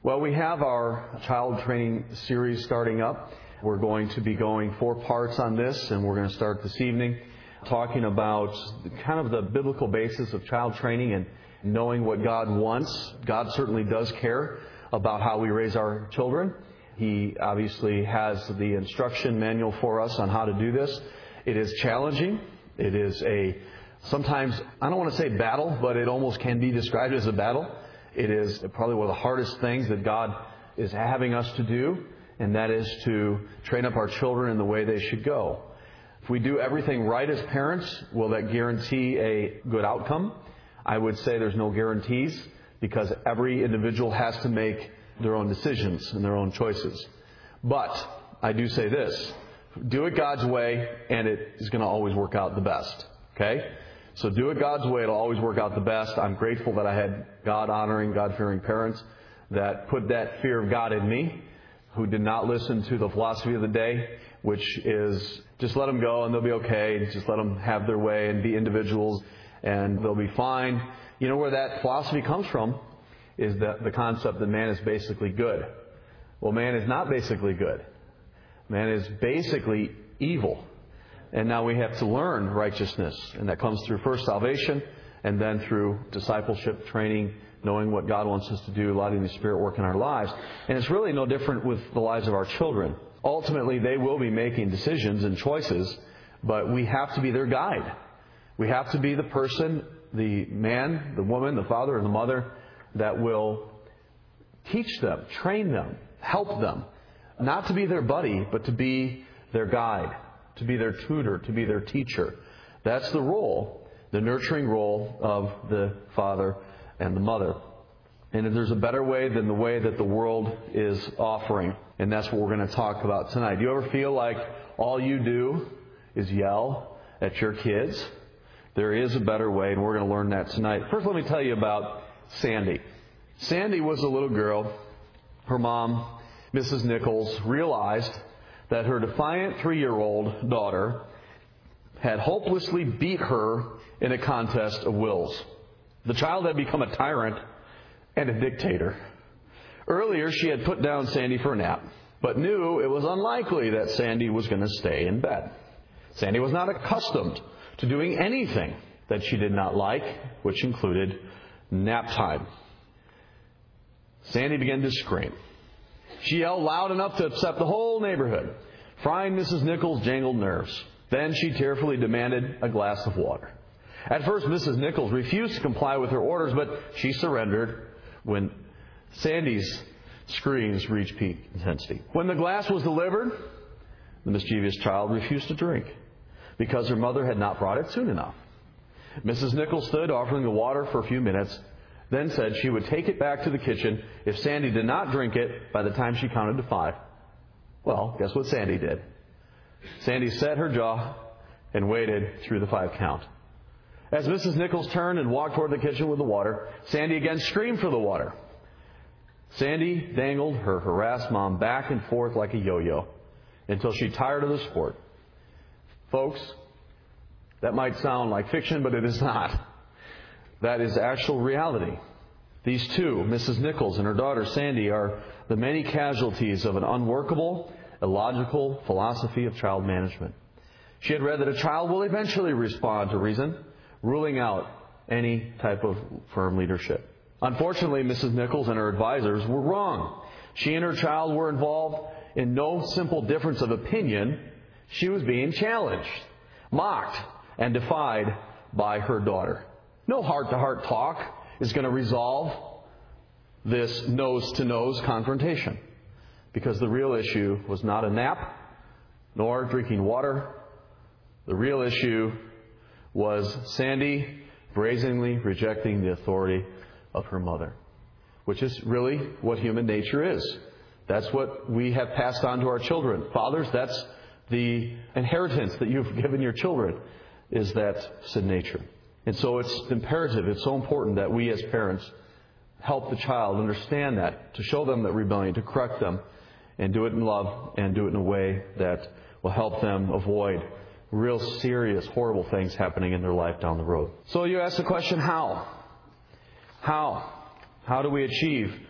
Well, we have our child training series starting up. We're going to be going 4 parts on this, and we're going to start this evening talking about kind of the biblical basis of child training and knowing what God wants. God certainly does care about how we raise our children. He obviously has the instruction manual for us on how to do this. It is challenging. It is sometimes, I don't want to say battle, but it almost can be described as a battle. It is probably one of the hardest things that God is having us to do, and that is to train up our children in the way they should go. If we do everything right as parents, will that guarantee a good outcome? I would say there's no guarantees, because every individual has to make their own decisions and their own choices. But I do say this: do it God's way, and it is going to always work out the best. Okay? So do it God's way. It'll always work out the best. I'm grateful that I had God-honoring, God-fearing parents that put that fear of God in me, who did not listen to the philosophy of the day, which is just let them go and they'll be okay. Just let them have their way and be individuals and they'll be fine. You know where that philosophy comes from is the concept that man is basically good. Well, man is not basically good. Man is basically evil. And now we have to learn righteousness. And that comes through first salvation and then through discipleship, training, knowing what God wants us to do, letting the Spirit work in our lives. And it's really no different with the lives of our children. Ultimately, they will be making decisions and choices, but we have to be their guide. We have to be the person, the man, the woman, the father, and the mother that will teach them, train them, help them. Not to be their buddy, but to be their guide, to be their tutor, to be their teacher. That's the role, the nurturing role of the father and the mother. And if there's a better way than the way that the world is offering, and that's what we're going to talk about tonight. Do you ever feel like all you do is yell at your kids? There is a better way, and we're going to learn that tonight. First, let me tell you about Sandy. Sandy was a little girl. Her mom, Mrs. Nichols, realized that her defiant 3-year-old daughter had hopelessly beat her in a contest of wills. The child had become a tyrant and a dictator. Earlier, she had put down Sandy for a nap, but knew it was unlikely that Sandy was going to stay in bed. Sandy was not accustomed to doing anything that she did not like, which included nap time. Sandy began to scream. She yelled loud enough to upset the whole neighborhood, frying Mrs. Nichols' jangled nerves. Then she tearfully demanded a glass of water. At first, Mrs. Nichols refused to comply with her orders, but she surrendered when Sandy's screams reached peak intensity. When the glass was delivered, the mischievous child refused to drink because her mother had not brought it soon enough. Mrs. Nichols stood offering the water for a few minutes, then said she would take it back to the kitchen if Sandy did not drink it by the time she counted to 5. Well, guess what Sandy did? Sandy set her jaw and waited through the 5 count. As Mrs. Nichols turned and walked toward the kitchen with the water, Sandy again screamed for the water. Sandy dangled her harassed mom back and forth like a yo-yo until she tired of the sport. Folks, that might sound like fiction, but it is not. That is actual reality. These two, Mrs. Nichols and her daughter Sandy, are the many casualties of an unworkable, illogical philosophy of child management. She had read that a child will eventually respond to reason, ruling out any type of firm leadership. Unfortunately, Mrs. Nichols and her advisors were wrong. She and her child were involved in no simple difference of opinion. She was being challenged, mocked, and defied by her daughter. No heart-to-heart talk is going to resolve this nose-to-nose confrontation, because the real issue was not a nap nor drinking water. The real issue was Sandy brazenly rejecting the authority of her mother, which is really what human nature is. That's what we have passed on to our children. Fathers, that's the inheritance that you've given your children, is that sin nature. And so it's imperative, it's so important that we as parents help the child understand that, to show them that rebellion, to correct them, and do it in love, and do it in a way that will help them avoid real serious, horrible things happening in their life down the road. So you ask the question, how? How do we achieve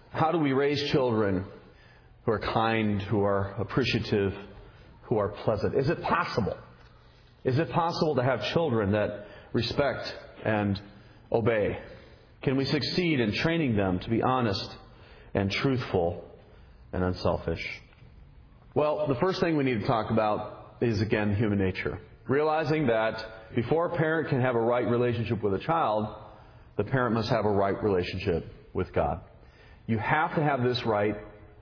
How do we raise children who are kind, who are appreciative, who are pleasant? Is it possible? Is it possible to have children that respect and obey? Can we succeed in training them to be honest and truthful and unselfish? Well, the first thing we need to talk about is, again, human nature. Realizing that before a parent can have a right relationship with a child, the parent must have a right relationship with God. You have to have this right,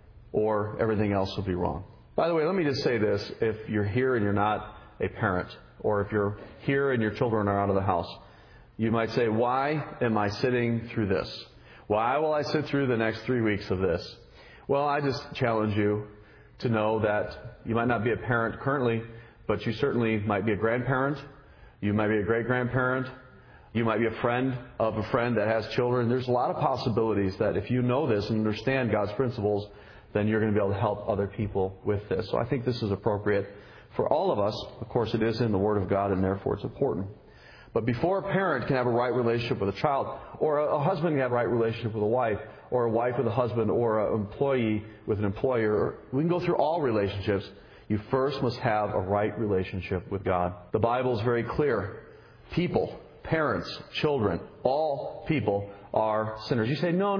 or everything else will be wrong. By the way, let me just say this. If you're here and you're not a parent, or if you're here and your children are out of the house, you might say, why am I sitting through this? Why will I sit through the next 3 weeks of this? Well, I just challenge you to know that you might not be a parent currently, but you certainly might be a grandparent. You might be a great-grandparent. You might be a friend of a friend that has children. There's a lot of possibilities that if you know this and understand God's principles, then you're going to be able to help other people with this. So I think this is appropriate for all of us. Of course, it is in the Word of God, and therefore it's important. But before a parent can have a right relationship with a child, or a husband can have a right relationship with a wife, or a wife with a husband, or an employee with an employer, we can go through all relationships. You first must have a right relationship with God. The Bible is very clear. People, parents, children, all people are sinners. You say, no.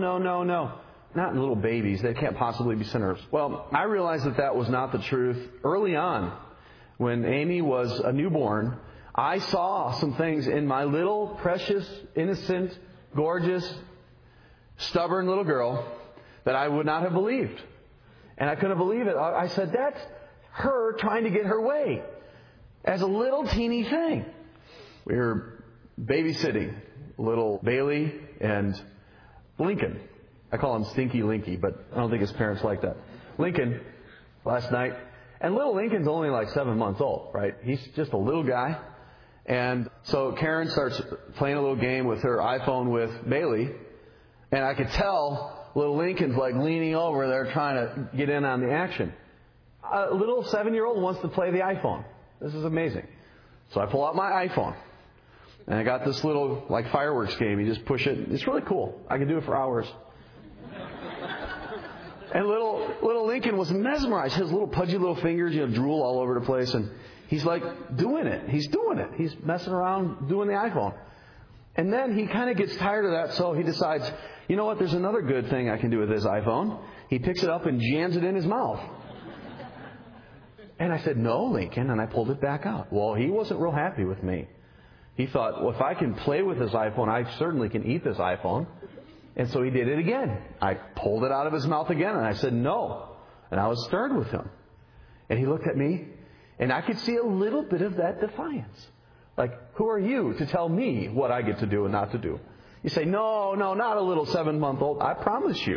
Not little babies. They can't possibly be sinners. Well, I realized that was not the truth early on. When Amy was a newborn, I saw some things in my little, precious, innocent, gorgeous, stubborn little girl that I would not have believed. And I couldn't believe it. I said, that's her trying to get her way as a little teeny thing. We were babysitting little Bailey and Lincoln. I call him Stinky Linky, but I don't think his parents like that. Lincoln, last night. And little Lincoln's only like 7 months old, right? He's just a little guy. And so Karen starts playing a little game with her iPhone with Bailey. And I could tell little Lincoln's like leaning over there trying to get in on the action. A little 7-year-old wants to play the iPhone. This is amazing. So I pull out my iPhone. And I got this little like fireworks game. You just push it. It's really cool. I can do it for hours. And little Lincoln was mesmerized. His little pudgy little fingers, drool all over the place. And he's like doing it. He's doing it. He's messing around doing the iPhone. And then he kind of gets tired of that, so he decides, you know what, there's another good thing I can do with this iPhone. He picks it up and jams it in his mouth. And I said, no, Lincoln, and I pulled it back out. Well, he wasn't real happy with me. He thought, well, if I can play with this iPhone, I certainly can eat this iPhone. And so he did it again. I pulled it out of his mouth again, and I said, no. And I was stern with him. And he looked at me, and I could see a little bit of that defiance. Like, who are you to tell me what I get to do and not to do? You say, no, not a little 7-month-old. I promise you.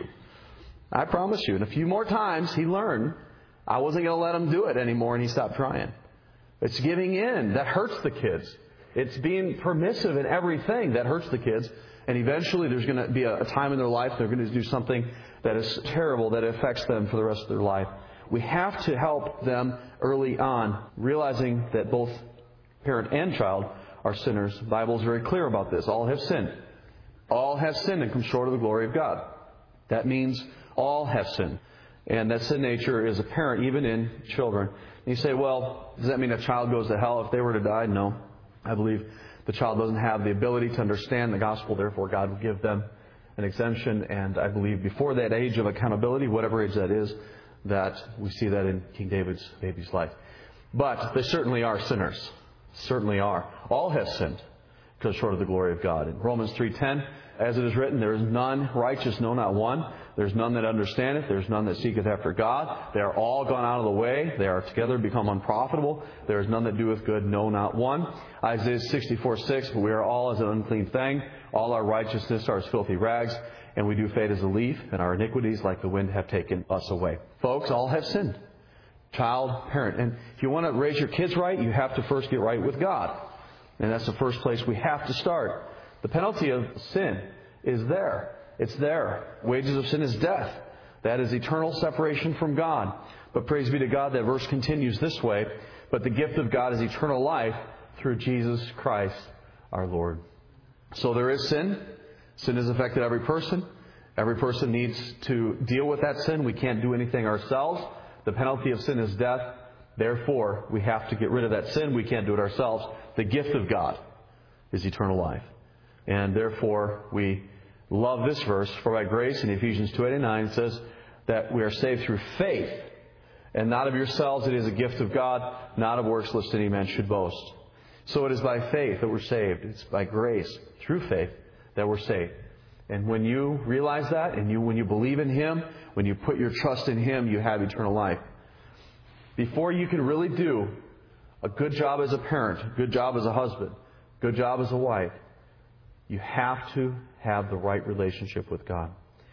And a few more times he learned I wasn't going to let him do it anymore, and he stopped trying. It's giving in. That hurts the kids. It's being permissive in everything that hurts the kids. And eventually there's going to be a time in their life they're going to do something that is terrible, that affects them for the rest of their life. We have to help them early on, realizing that both parent and child are sinners. The Bible is very clear about this. All have sinned. All have sinned and come short of the glory of God. That means all have sinned. And that sin nature is apparent even in children. And you say, well, does that mean a child goes to hell if they were to die? No. I believe the child doesn't have the ability to understand the gospel, therefore God will give them an exemption. And I believe before that age of accountability, whatever age that is, that we see that in King David's baby's life. But they certainly are sinners. Certainly are. All have sinned, because short of the glory of God. In Romans 3:10, as it is written, there is none righteous, no, not one. There's none that understandeth. There's none that seeketh after God. They are all gone out of the way. They are together become unprofitable. There is none that doeth good, no, not one. Isaiah 64:6, but we are all as an unclean thing. All our righteousness are as filthy rags, and we do fade as a leaf, and our iniquities like the wind have taken us away. Folks, all have sinned. Child, parent. And if you want to raise your kids right, you have to first get right with God. And that's the first place we have to start. The penalty of sin is there. It's there. Wages of sin is death. That is eternal separation from God. But praise be to God, that verse continues this way. But the gift of God is eternal life through Jesus Christ our Lord. So there is sin. Sin has affected every person. Every person needs to deal with that sin. We can't do anything ourselves. The penalty of sin is death. Therefore, we have to get rid of that sin. We can't do it ourselves. The gift of God is eternal life. And therefore, we love this verse. For by grace, in Ephesians 2:8-9, it says that we are saved through faith, and not of yourselves. It is a gift of God, not of works, lest any man should boast. So it is by faith that we're saved. It's by grace, through faith, that we're saved. And when you realize that, and when you believe in Him, when you put your trust in Him, you have eternal life. Before you can really do a good job as a parent, a good job as a husband, a good job as a wife, you have to have the right relationship with God.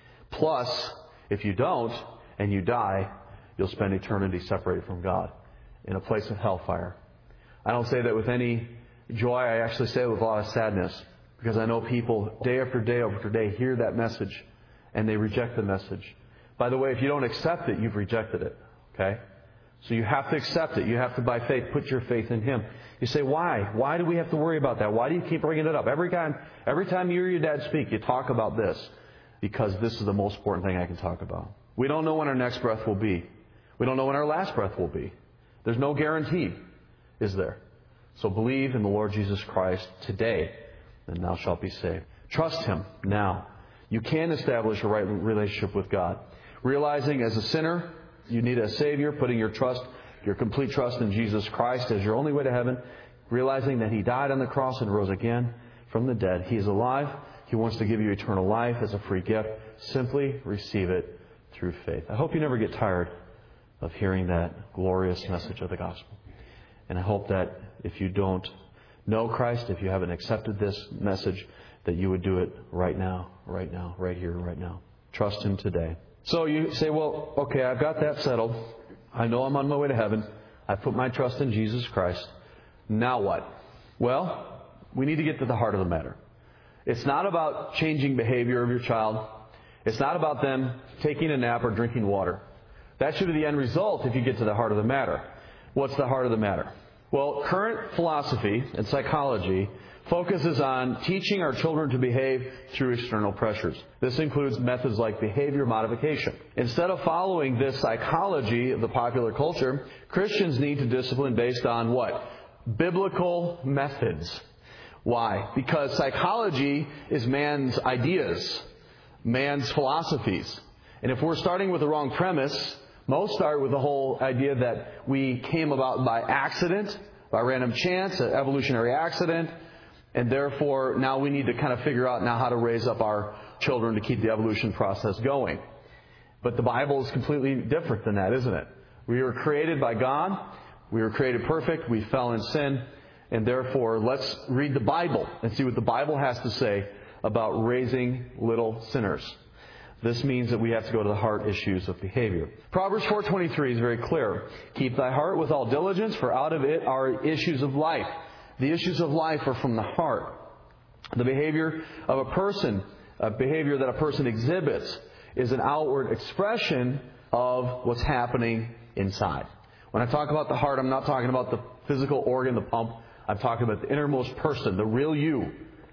Plus, if you don't, and you die, you'll spend eternity separated from God in a place of hellfire. I don't say that with any joy. I actually say it with a lot of sadness, because I know people day after day after day hear that message and they reject the message. By the way, if you don't accept it, you've rejected it. Okay? So you have to accept it. You have to, by faith, put your faith in Him. You say, why? Why do we have to worry about that? Why do you keep bringing it up? Every time you hear your dad speak, you talk about this. Because this is the most important thing I can talk about. We don't know when our next breath will be. We don't know when our last breath will be. There's no guarantee, is there? So believe in the Lord Jesus Christ today, and thou shalt be saved. Trust Him now. You can establish a right relationship with God. Realizing as a sinner, you need a Savior, putting your complete trust in Jesus Christ as your only way to heaven. Realizing that He died on the cross and rose again from the dead. He is alive. He wants to give you eternal life as a free gift. Simply receive it through faith. I hope you never get tired of hearing that glorious message of the gospel. And I hope that if you don't know Christ, if you haven't accepted this message, that you would do it right now, right here, right now. Trust Him today. So you say, well, okay, I've got that settled. I know I'm on my way to heaven. I've put my trust in Jesus Christ. Now what? Well, we need to get to the heart of the matter. It's not about changing behavior of your child. It's not about them taking a nap or drinking water. That should be the end result if you get to the heart of the matter. What's the heart of the matter? Well, current philosophy and psychology focuses on teaching our children to behave through external pressures. This includes methods like behavior modification. Instead of following this psychology of the popular culture, Christians need to discipline based on what? Biblical methods. Why? Because psychology is man's ideas, man's philosophies. And if we're starting with the wrong premise, most start with the whole idea that we came about by accident, by random chance, an evolutionary accident, and therefore now we need to kind of figure out now how to raise up our children to keep the evolution process going. But the Bible is completely different than that, isn't it? We were created by God. We were created perfect. We fell in sin. And therefore, let's read the Bible and see what the Bible has to say about raising little sinners. This means that we have to go to the heart issues of behavior. Proverbs 4:23 is very clear. Keep thy heart with all diligence, for out of it are issues of life. The issues of life are from the heart. The behavior of a person, a behavior that a person exhibits, is an outward expression of what's happening inside. When I talk about the heart, I'm not talking about the physical organ, the pump. I'm talking about the innermost person, the real you.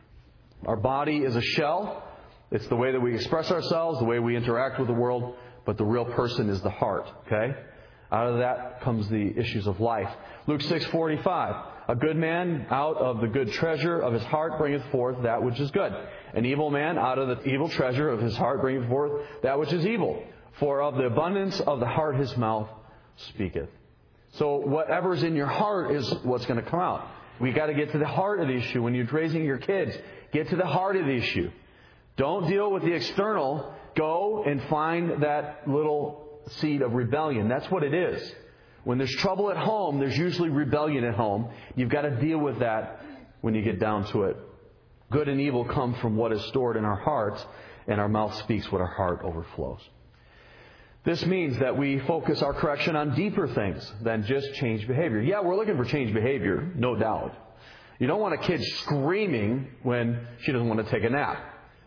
Our body is a shell. It's the way that we express ourselves, the way we interact with the world, but the real person is the heart, okay? Out of that comes the issues of life. Luke 6:45, a good man out of the good treasure of his heart bringeth forth that which is good. An evil man out of the evil treasure of his heart bringeth forth that which is evil. For of the abundance of the heart his mouth speaketh. So whatever's in your heart is what's going to come out. We got to get to the heart of the issue. When you're raising your kids, get to the heart of the issue. Don't deal with the external. Go and find that little seed of rebellion. That's what it is. When there's trouble at home, there's usually rebellion at home. You've got to deal with that when you get down to it. Good and evil come from what is stored in our hearts, and our mouth speaks what our heart overflows. This means that we focus our correction on deeper things than just change behavior. Yeah, we're looking for change behavior, no doubt. You don't want a kid screaming when she doesn't want to take a nap,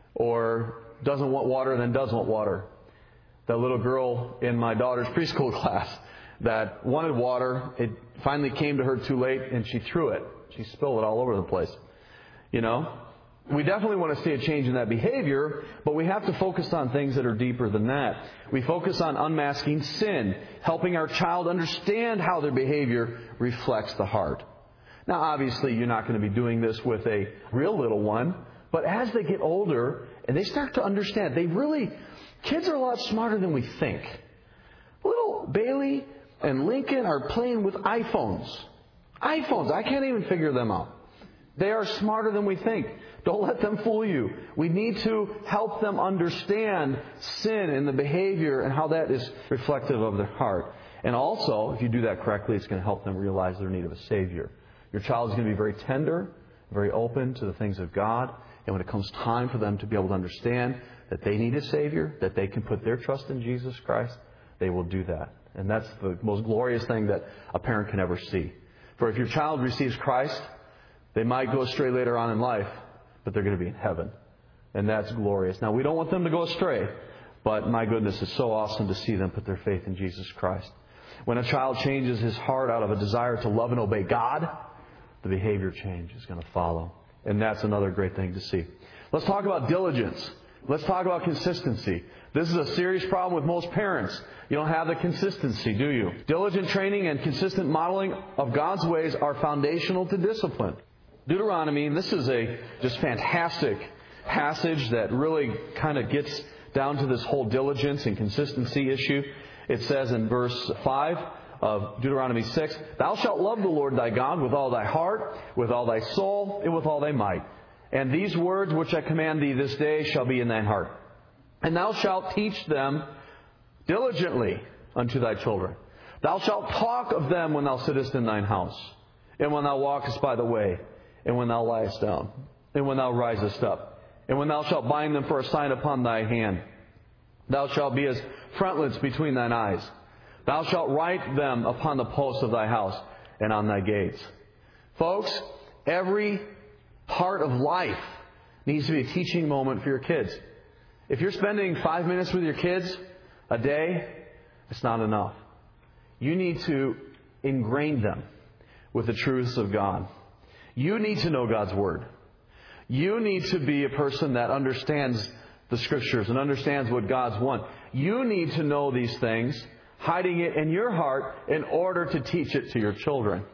or doesn't want water and then does want water. That little girl in my daughter's preschool class that wanted water, it finally came to her too late and she threw it. She spilled it all over the place. You know, We definitely want to see a change in that behavior, but we have to focus on things that are deeper than that. We focus on unmasking sin, helping our child understand how their behavior reflects the heart. Now, obviously, you're not going to be doing this with a real little one, but as they get older and they start to understand, kids are a lot smarter than we think. Little Bailey and Lincoln are playing with iPhones. I can't even figure them out. They are smarter than we think. Don't let them fool you. We need to help them understand sin and the behavior and how that is reflective of their heart. And also, if you do that correctly, it's going to help them realize their need of a Savior. Your child is going to be very tender, very open to the things of God. And when it comes time for them to be able to understand that they need a Savior, that they can put their trust in Jesus Christ, they will do that. And that's the most glorious thing that a parent can ever see. For if your child receives Christ, they might go astray later on in life, but they're going to be in heaven. And that's glorious. Now, we don't want them to go astray, but my goodness, it's so awesome to see them put their faith in Jesus Christ. When a child changes his heart out of a desire to love and obey God, the behavior change is going to follow. And that's another great thing to see. Let's talk about diligence. Let's talk about consistency. This is a serious problem with most parents. You don't have the consistency, do you? Diligent training and consistent modeling of God's ways are foundational to discipline. Deuteronomy, and this is a just fantastic passage that really kind of gets down to this whole diligence and consistency issue. It says in verse 5 of Deuteronomy 6, "Thou shalt love the Lord thy God with all thy heart, with all thy soul, and with all thy might. And these words which I command thee this day shall be in thine heart. And thou shalt teach them diligently unto thy children. Thou shalt talk of them when thou sittest in thine house, and when thou walkest by the way, and when thou liest down, and when thou risest up, and when thou shalt bind them for a sign upon thy hand. Thou shalt be as frontlets between thine eyes. Thou shalt write them upon the posts of thy house and on thy gates." Folks, every part of life needs to be a teaching moment for your kids. If you're spending 5 minutes with your kids a day, it's not enough. You need to ingrain them with the truths of God. You need to know God's Word. You need to be a person that understands the Scriptures and understands what God's want. You need to know these things, hiding it in your heart in order to teach it to your children.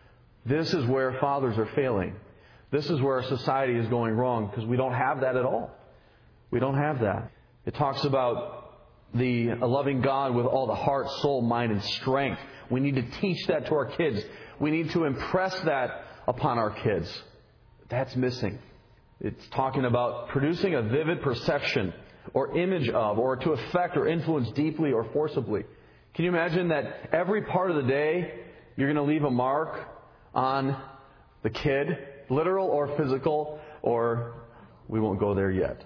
This is where fathers are failing. This is where our society is going wrong, because we don't have that at all. We don't have that. It talks about the loving God with all the heart, soul, mind, and strength. We need to teach that to our kids. We need to impress that upon our kids. That's missing. It's talking about producing a vivid perception or image of, or to affect or influence deeply or forcibly. Can you imagine that every part of the day you're going to leave a mark on the kid, literal or physical, or we won't go there yet.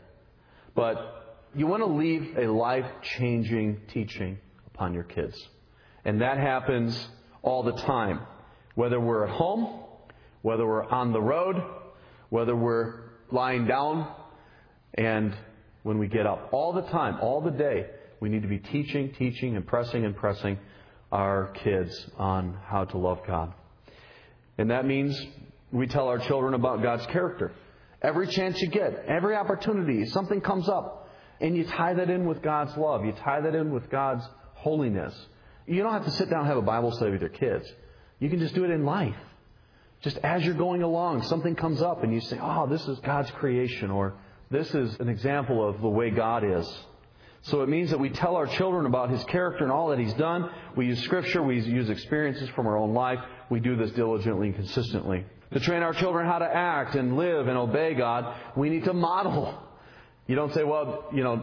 But you want to leave a life-changing teaching upon your kids. And that happens all the time. Whether we're at home, whether we're on the road, whether we're lying down, and when we get up. All the time, all the day, we need to be teaching, impressing our kids on how to love God. And that means we tell our children about God's character. Every chance you get, every opportunity, something comes up, and you tie that in with God's love. You tie that in with God's holiness. You don't have to sit down and have a Bible study with your kids. You can just do it in life. Just as you're going along, something comes up and you say, "Oh, this is God's creation," or "This is an example of the way God is." So it means that we tell our children about His character and all that He's done. We use Scripture. We use experiences from our own life. We do this diligently and consistently. To train our children how to act and live and obey God, we need to model. You don't say, "Well,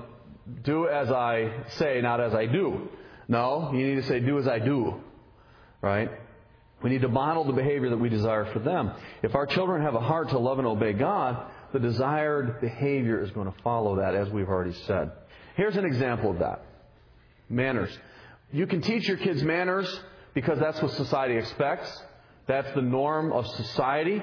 do as I say, not as I do." No, you need to say, "Do as I do." Right? We need to model the behavior that we desire for them. If our children have a heart to love and obey God, the desired behavior is going to follow that, as we've already said. Here's an example of that. Manners. You can teach your kids manners because that's what society expects. That's the norm of society.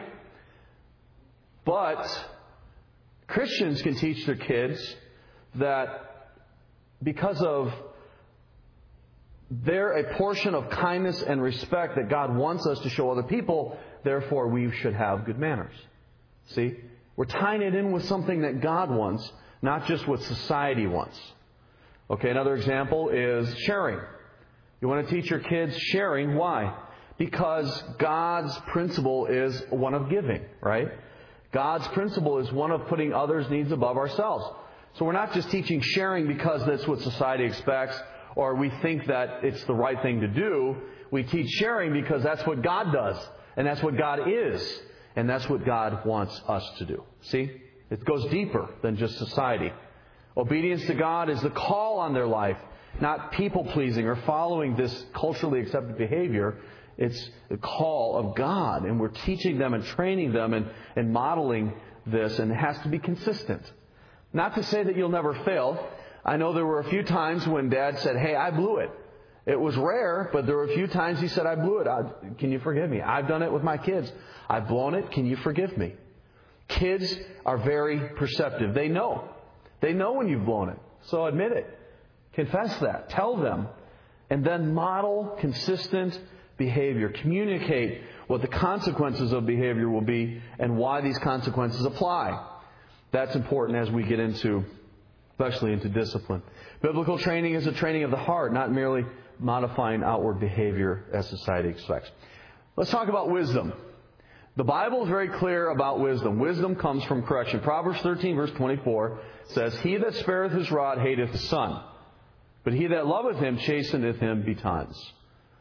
But Christians can teach their kids that because of they're a portion of kindness and respect that God wants us to show other people, therefore we should have good manners. See? We're tying it in with something that God wants, not just what society wants. Okay, another example is sharing. You want to teach your kids sharing. Why? Because God's principle is one of giving, right? God's principle is one of putting others' needs above ourselves. So we're not just teaching sharing because that's what society expects or we think that it's the right thing to do. We teach sharing because that's what God does, and that's what God is, and that's what God wants us to do. See? It goes deeper than just society. Obedience to God is the call on their life, not people-pleasing or following this culturally accepted behavior. It's the call of God, and we're teaching them and training them and modeling this, and it has to be consistent. Not to say that you'll never fail. I know there were a few times when Dad said, "Hey, I blew it." It was rare, but there were a few times he said, "I blew it. Can you forgive me?" I've done it with my kids. I've blown it. Can you forgive me? Kids are very perceptive. They know. They know when you've blown it. So admit it. Confess that. Tell them. And then model consistent behavior. Communicate what the consequences of behavior will be and why these consequences apply. That's important as we get into, especially into discipline. Biblical training is a training of the heart, not merely modifying outward behavior as society expects. Let's talk about wisdom. The Bible is very clear about wisdom. Wisdom comes from correction. Proverbs 13, verse 24 says, "He that spareth his rod hateth his son, but he that loveth him chasteneth him betimes."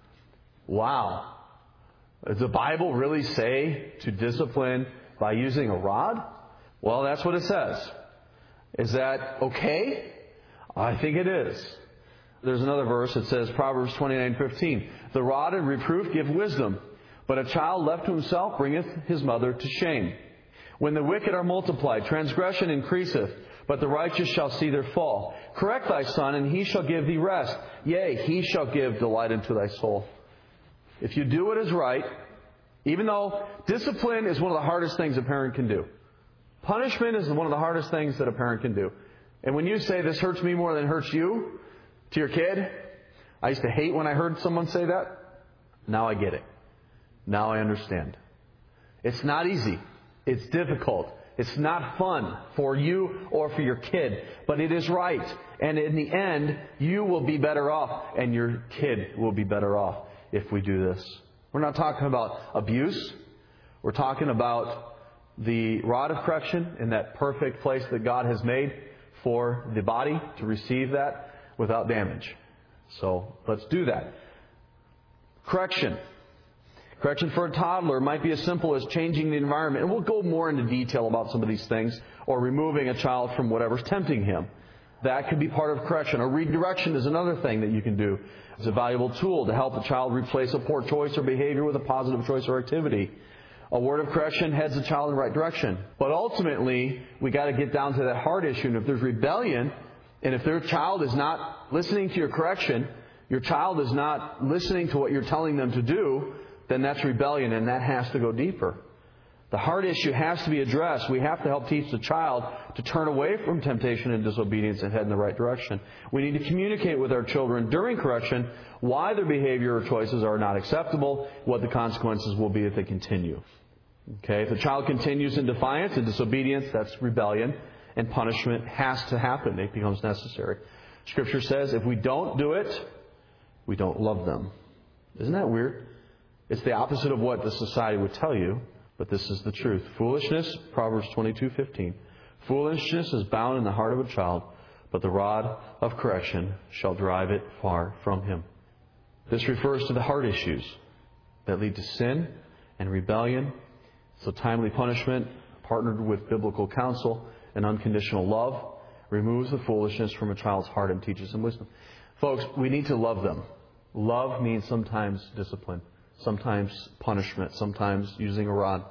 Wow. Does the Bible really say to discipline by using a rod? Well, that's what it says. Is that okay? I think it is. There's another verse that says, Proverbs 29:15, "The rod and reproof give wisdom, but a child left to himself bringeth his mother to shame. When the wicked are multiplied, transgression increaseth, but the righteous shall see their fall. Correct thy son, and he shall give thee rest. Yea, he shall give delight unto thy soul." If you do what is right, even though discipline is one of the hardest things a parent can do. Punishment is one of the hardest things that a parent can do. And when you say, "This hurts me more than it hurts you," to your kid, I used to hate when I heard someone say that. Now I get it. Now I understand. It's not easy. It's difficult. It's not fun for you or for your kid. But it is right. And in the end, you will be better off and your kid will be better off if we do this. We're not talking about abuse. We're talking about the rod of correction in that perfect place that God has made for the body to receive that without damage. So let's do that. Correction. Correction for a toddler might be as simple as changing the environment. And we'll go more into detail about some of these things. Or removing a child from whatever's tempting him. That could be part of correction. Or redirection is another thing that you can do. It's a valuable tool to help a child replace a poor choice or behavior with a positive choice or activity. A word of correction heads the child in the right direction. But ultimately, we got to get down to that heart issue. And if there's rebellion, and if their child is not listening to your correction, your child is not listening to what you're telling them to do, then that's rebellion, and that has to go deeper. The heart issue has to be addressed. We have to help teach the child to turn away from temptation and disobedience and head in the right direction. We need to communicate with our children during correction why their behavior or choices are not acceptable, what the consequences will be if they continue. Okay, if the child continues in defiance and disobedience, that's rebellion, and punishment has to happen. It becomes necessary. Scripture says if we don't do it, we don't love them. Isn't that weird? It's the opposite of what the society would tell you, but this is the truth. Foolishness, Proverbs 22:15. "Foolishness is bound in the heart of a child, but the rod of correction shall drive it far from him." This refers to the heart issues that lead to sin and rebellion. So timely punishment, partnered with biblical counsel and unconditional love, removes the foolishness from a child's heart and teaches them wisdom. Folks, we need to love them. Love means sometimes discipline, sometimes punishment, sometimes using a rod.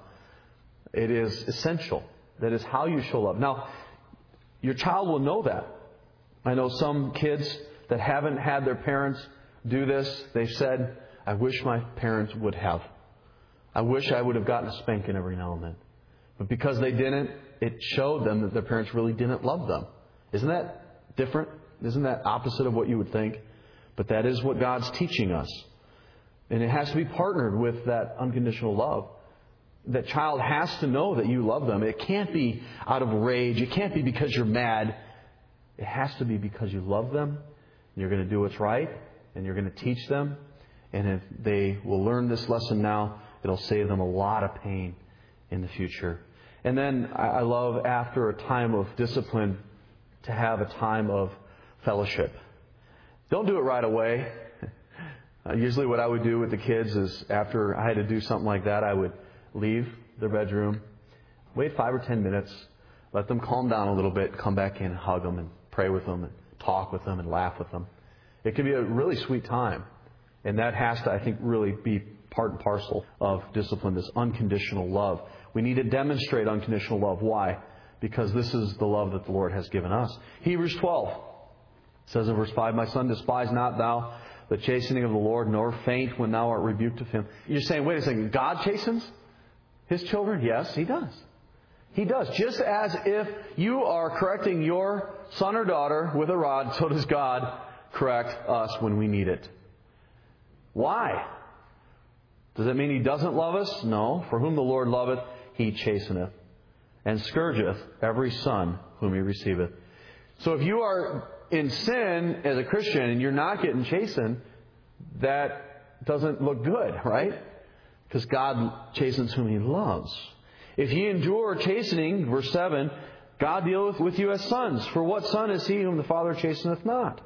It is essential. That is how you show love. Now, your child will know that. I know some kids that haven't had their parents do this. They've said, "I wish my parents would have. I wish I would have gotten a spanking every now and then." But because they didn't, it showed them that their parents really didn't love them. Isn't that different? Isn't that opposite of what you would think? But that is what God's teaching us. And it has to be partnered with that unconditional love. That child has to know that you love them. It can't be out of rage. It can't be because you're mad. It has to be because you love them. And you're going to do what's right. And you're going to teach them. And if they will learn this lesson now, it'll save them a lot of pain in the future. And then I love, after a time of discipline, to have a time of fellowship. Don't do it right away. Usually what I would do with the kids is, after I had to do something like that, I would leave their bedroom, wait 5 or 10 minutes, let them calm down a little bit, come back in and hug them and pray with them and talk with them and laugh with them. It can be a really sweet time. And that has to, I think, really be part and parcel of discipline, this unconditional love. We need to demonstrate unconditional love. Why? Because this is the love that the Lord has given us. Hebrews 12 says in verse 5, "My son, despise not thou the chastening of the Lord, nor faint when thou art rebuked of him." You're saying, wait a second, God chastens His children? Yes, He does. He does. Just as if you are correcting your son or daughter with a rod, so does God correct us when we need it. Why? Does it mean He doesn't love us? No. For whom the Lord loveth, He chasteneth, and scourgeth every son whom He receiveth. So if you are in sin as a Christian and you're not getting chastened, that doesn't look good, right? Because God chastens whom He loves. If ye endure chastening, verse 7, God dealeth with you as sons. For what son is he whom the Father chasteneth not?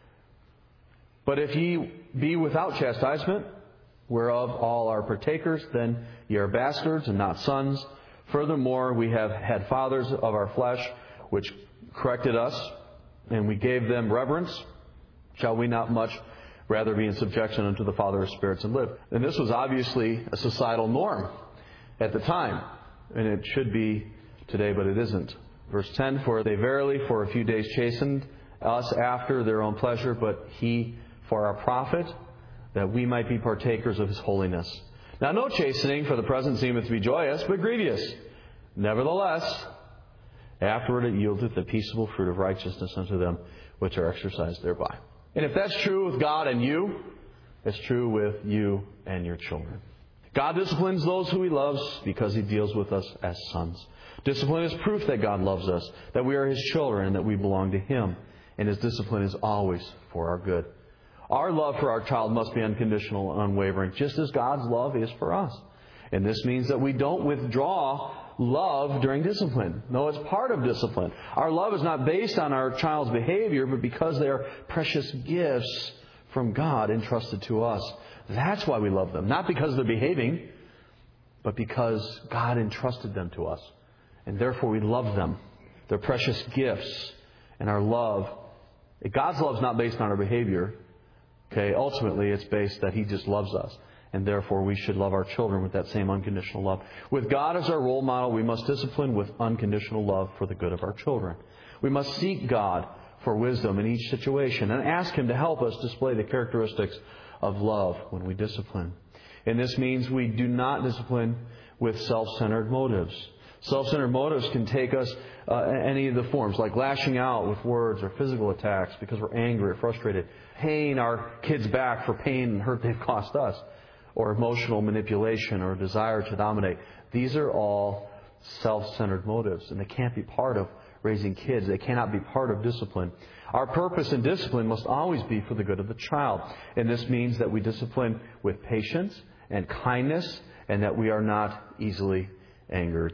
But if ye be without chastisement, whereof all are partakers, then ye are bastards and not sons. Furthermore, we have had fathers of our flesh, which corrected us, and we gave them reverence. Shall we not much rather be in subjection unto the Father of spirits and live? And this was obviously a societal norm at the time, and it should be today, but it isn't. Verse 10, "For they verily for a few days chastened us after their own pleasure, but He for our profit, that we might be partakers of His holiness. Now no chastening for the present seemeth to be joyous, but grievous. Nevertheless, afterward it yieldeth the peaceable fruit of righteousness unto them which are exercised thereby." And if that's true with God and you, it's true with you and your children. God disciplines those who He loves because He deals with us as sons. Discipline is proof that God loves us, that we are His children, and that we belong to Him. And His discipline is always for our good. Our love for our child must be unconditional and unwavering, just as God's love is for us. And this means that we don't withdraw love during discipline. No, it's part of discipline. Our love is not based on our child's behavior, but because they are precious gifts from God entrusted to us. That's why we love them. Not because they're behaving, but because God entrusted them to us. And therefore we love them. They're precious gifts. And our love, God's love is not based on our behavior. Okay, ultimately it's based that He just loves us. And therefore we should love our children with that same unconditional love. With God as our role model, we must discipline with unconditional love for the good of our children. We must seek God for wisdom in each situation and ask Him to help us display the characteristics of love when we discipline. And this means we do not discipline with self-centered motives. Self-centered motives can take us any of the forms, like lashing out with words or physical attacks because we're angry or frustrated, paying our kids back for pain and hurt they've cost us, or emotional manipulation or desire to dominate. These are all self-centered motives, and they can't be part of raising kids. They cannot be part of discipline. Our purpose in discipline must always be for the good of the child. And this means that we discipline with patience and kindness, and that we are not easily angered.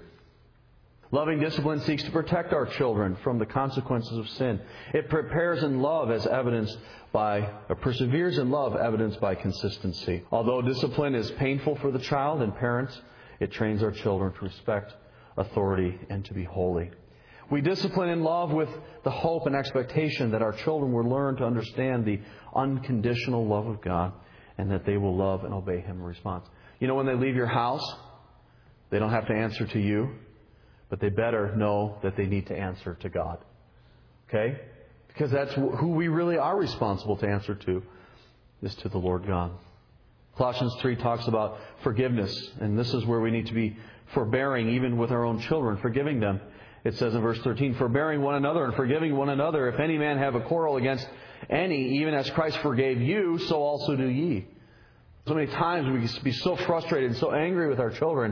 Loving discipline seeks to protect our children from the consequences of sin. It prepares in love as evidenced by, or perseveres in love evidenced by consistency. Although discipline is painful for the child and parents, it trains our children to respect authority and to be holy. We discipline in love with the hope and expectation that our children will learn to understand the unconditional love of God and that they will love and obey Him in response. You know, when they leave your house, they don't have to answer to you, but they better know that they need to answer to God. Okay? Because that's who we really are responsible to answer to, is to the Lord God. Colossians 3 talks about forgiveness, and this is where we need to be forbearing even with our own children, forgiving them. It says in verse 13, "Forbearing one another and forgiving one another, if any man have a quarrel against any, even as Christ forgave you, so also do ye." So many times we be so frustrated and so angry with our children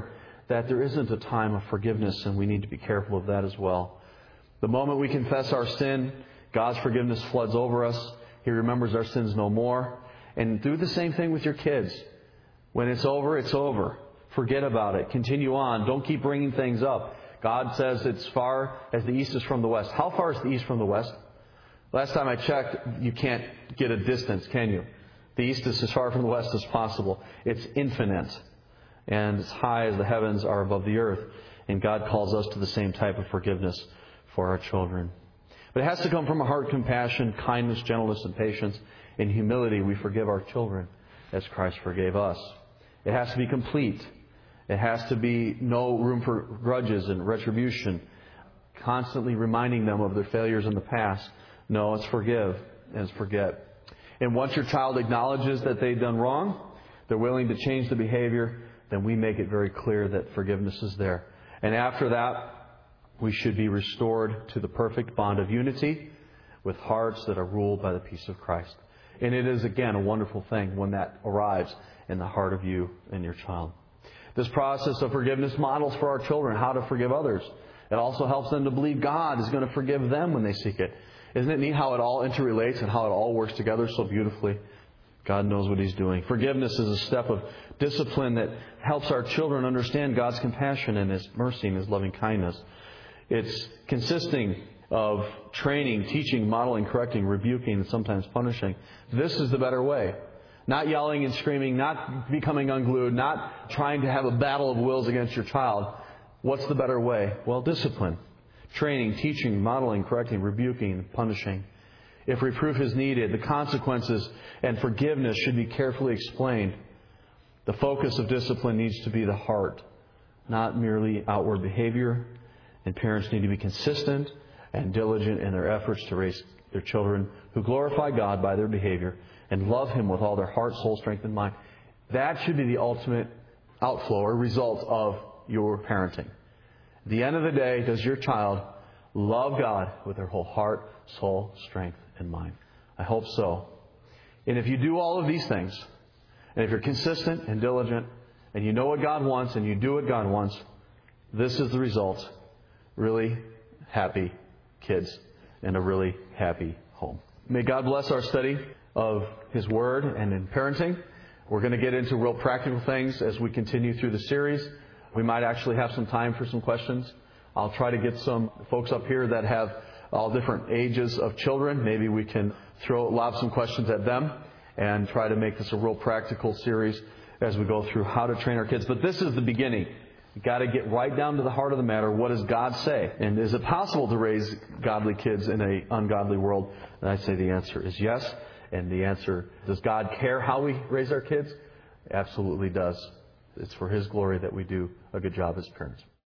that there isn't a time of forgiveness, and we need to be careful of that as well. The moment we confess our sin, God's forgiveness floods over us. He remembers our sins no more. And do the same thing with your kids. When it's over, it's over. Forget about it. Continue on. Don't keep bringing things up. God says it's far as the east is from the west. How far is the east from the west? Last time I checked, you can't get a distance, can you? The east is as far from the west as possible. It's infinite. And as high as the heavens are above the earth. And God calls us to the same type of forgiveness for our children. But it has to come from a heart of compassion, kindness, gentleness, and patience. In humility, we forgive our children as Christ forgave us. It has to be complete. It has to be no room for grudges and retribution, constantly reminding them of their failures in the past. No, it's forgive and it's forget. And once your child acknowledges that they've done wrong, they're willing to change the behavior, then we make it very clear that forgiveness is there. And after that, we should be restored to the perfect bond of unity with hearts that are ruled by the peace of Christ. And it is, again, a wonderful thing when that arrives in the heart of you and your child. This process of forgiveness models for our children how to forgive others. It also helps them to believe God is going to forgive them when they seek it. Isn't it neat how it all interrelates and how it all works together so beautifully? God knows what He's doing. Forgiveness is a step of discipline that helps our children understand God's compassion and His mercy and His loving kindness. It's consisting of training, teaching, modeling, correcting, rebuking, and sometimes punishing. This is the better way. Not yelling and screaming, not becoming unglued, not trying to have a battle of wills against your child. What's the better way? Well, discipline. Training, teaching, modeling, correcting, rebuking, punishing. If reproof is needed, the consequences and forgiveness should be carefully explained. The focus of discipline needs to be the heart, not merely outward behavior. And parents need to be consistent and diligent in their efforts to raise their children who glorify God by their behavior and love Him with all their heart, soul, strength, and mind. That should be the ultimate outflow or result of your parenting. At the end of the day, does your child love God with their whole heart, soul, strength, and mind? I hope so. And if you do all of these things, and if you're consistent and diligent, and you know what God wants, and you do what God wants, this is the result. Really happy kids and a really happy home. May God bless our study of His Word and in parenting. We're going to get into real practical things as we continue through the series. We might actually have some time for some questions. I'll try to get some folks up here that have all different ages of children. Maybe we can lob some questions at them and try to make this a real practical series as we go through how to train our kids. But this is the beginning. You've got to get right down to the heart of the matter. What does God say? And is it possible to raise godly kids in an ungodly world? And I say the answer is yes. And the answer, does God care how we raise our kids? Absolutely does. It's for His glory that we do a good job as parents.